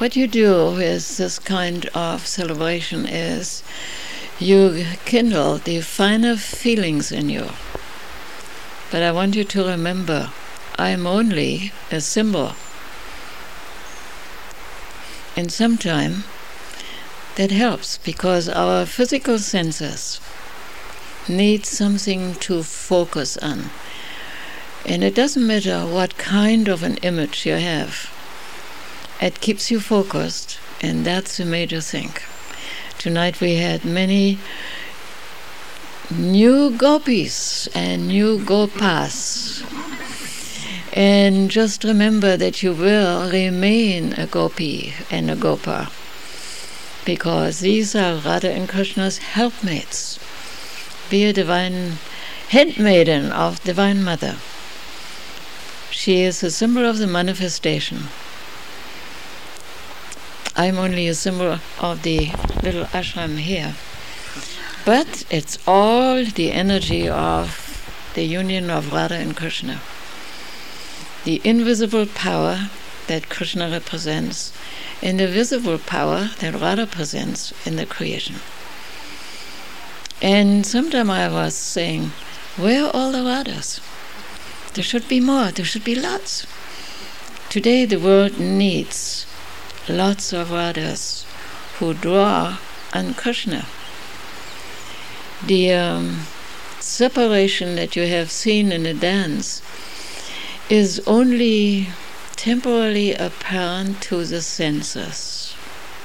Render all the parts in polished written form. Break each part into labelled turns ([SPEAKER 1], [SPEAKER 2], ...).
[SPEAKER 1] what you do with this kind of celebration is you kindle the finer feelings in you. But I want you to remember, I'm only a symbol. And sometimes that helps, because our physical senses need something to focus on. And it doesn't matter what kind of an image you have. It keeps you focused, and that's the major thing. Tonight we had many new gopis and new gopas. And just remember that you will remain a gopi and a gopa, because these are Radha and Krishna's helpmates. Be a divine handmaiden of Divine Mother. She is a symbol of the manifestation. I'm only a symbol of the little ashram here. But it's all the energy of the union of Radha and Krishna. The invisible power that Krishna represents, and the visible power that Radha presents in the creation. And sometime I was saying, where are all the Radhas? There should be more, there should be lots. Today the world needs lots of Radhas who draw on Krishna. The separation that you have seen in the dance is only temporarily apparent to the senses.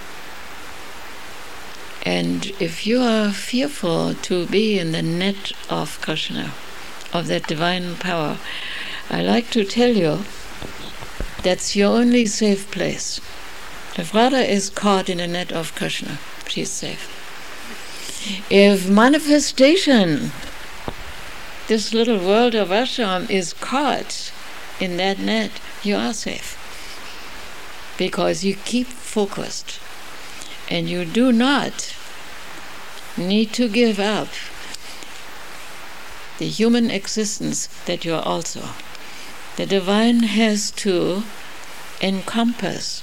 [SPEAKER 1] And if you are fearful to be in the net of Krishna, of that divine power, I like to tell you that's your only safe place. If Radha is caught in the net of Krishna, she's safe. If manifestation, this little world of ashram, is caught in that net, you are safe. Because you keep focused. And you do not need to give up the human existence that you are also. The divine has to encompass.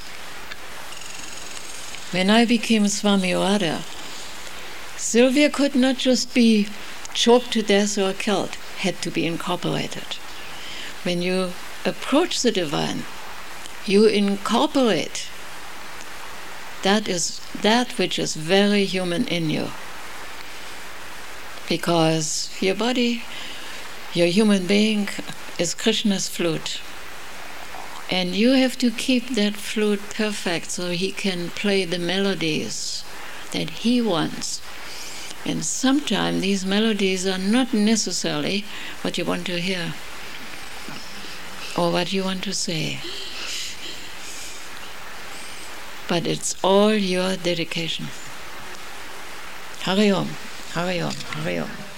[SPEAKER 1] When I became Swami Radha, Sylvia could not just be choked to death or killed, had to be incorporated. When you approach the divine, you incorporate that which is very human in you. Because your body, your human being, is Krishna's flute. And you have to keep that flute perfect so he can play the melodies that he wants. And sometimes these melodies are not necessarily what you want to hear or what you want to say. But it's all your dedication. Hari Om, Hari Om, Hari Om.